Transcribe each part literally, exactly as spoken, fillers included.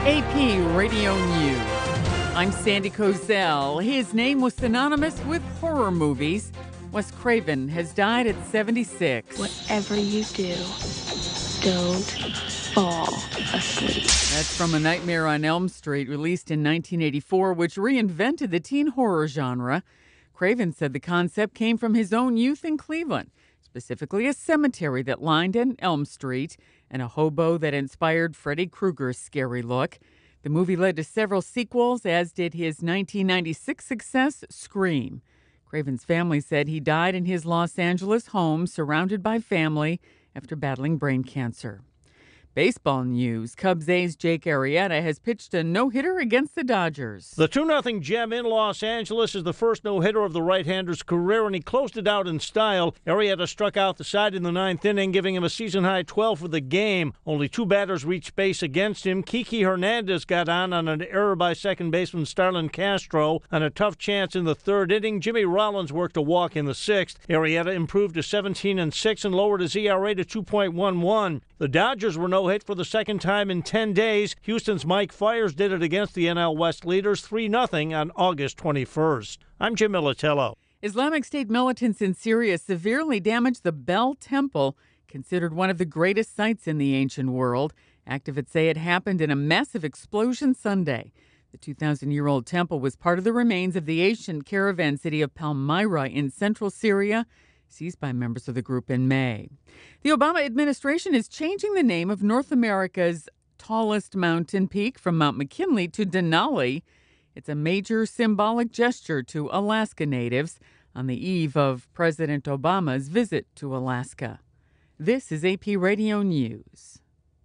A P Radio News. I'm Sandy Kozel. His name was synonymous with horror movies. Wes Craven has died at seventy-six. Whatever you do, don't fall asleep. That's from A Nightmare on Elm Street, released in nineteen eighty-four, which reinvented the teen horror genre. Craven said the concept came from his own youth in Cleveland, specifically a cemetery that lined an Elm Street and a hobo that inspired Freddy Krueger's scary look. The movie led to several sequels, as did his nineteen ninety-six success, Scream. Craven's family said he died in his Los Angeles home, surrounded by family, after battling brain cancer. Baseball news. Cubs ace Jake Arrieta has pitched a no-hitter against the Dodgers. The two nothing gem in Los Angeles is the first no-hitter of the right-hander's career, and he closed it out in style. Arrieta struck out the side in the ninth inning, giving him a season-high twelve for the game. Only two batters reached base against him. Kiki Hernandez got on on an error by second baseman Starlin Castro. On a tough chance in the third inning, Jimmy Rollins worked a walk in the sixth. Arrieta improved to seventeen and six and lowered his E R A to two point one one. The Dodgers were no hit for the second time in ten days. Houston's Mike Fiers did it against the N L West leaders three nothing on August twenty-first. I'm Jim Militello. Islamic State militants in Syria severely damaged the Bell Temple, considered one of the greatest sites in the ancient world. Activists say it happened in a massive explosion Sunday. The two thousand year old temple was part of the remains of the ancient caravan city of Palmyra in central Syria, seized by members of the group in May. The Obama administration is changing the name of North America's tallest mountain peak from Mount McKinley to Denali. It's a major symbolic gesture to Alaska natives on the eve of President Obama's visit to Alaska. This is A P Radio News.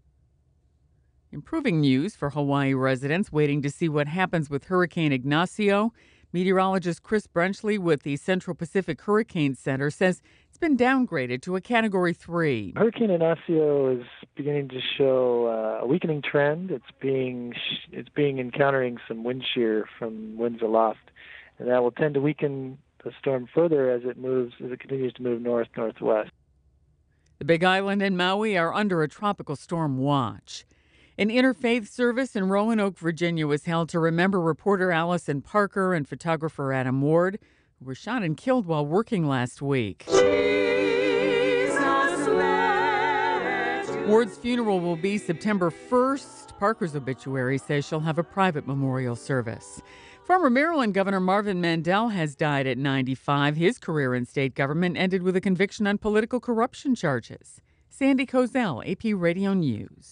Improving news for Hawaii residents waiting to see what happens with Hurricane Ignacio. Meteorologist Chris Brunchley with the Central Pacific Hurricane Center says it's been downgraded to a Category three. Hurricane Ignacio is beginning to show uh, a weakening trend. It's being it's being encountering some wind shear from winds aloft, and that will tend to weaken the storm further as it moves as it continues to move north northwest. The Big Island and Maui are under a tropical storm watch. An interfaith service in Roanoke, Virginia, was held to remember reporter Allison Parker and photographer Adam Ward, who were shot and killed while working last week. Ward's funeral will be September first. Parker's obituary says she'll have a private memorial service. Former Maryland Governor Marvin Mandel has died at ninety-five. His career in state government ended with a conviction on political corruption charges. Sandy Kozel, A P Radio News.